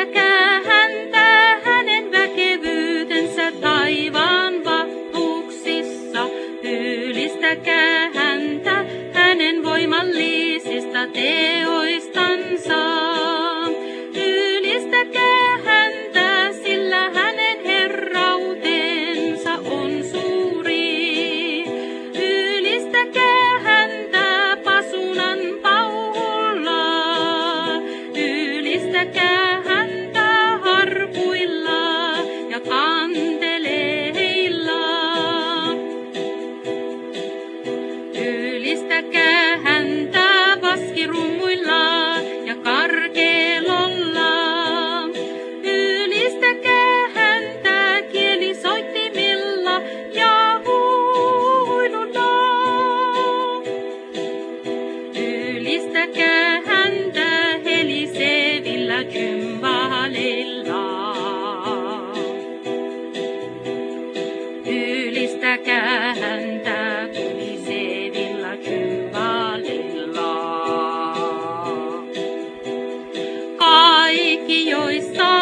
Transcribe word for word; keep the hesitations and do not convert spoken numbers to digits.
Ylistäkää häntä hänen väkevyytensä taivaan vahvuuksissa. Ylistäkää häntä hänen voimallisista teoistansa. Ylistäkää häntä, sillä hänen herrautensa on suuri. Ylistäkää häntä pasunan pauhulla. Ylistäkää häntä harpuilla ja kanteleilla. Ylistäkää häntä vaskirummuilla ja karkelolla. Ylistäkää häntä kielisoittimilla ja huilulla. Ylistäkää häntä helisevillä kymbaleilla. Ylistäkää häntä kulisevilla kymbaleilla. Kaikki, joista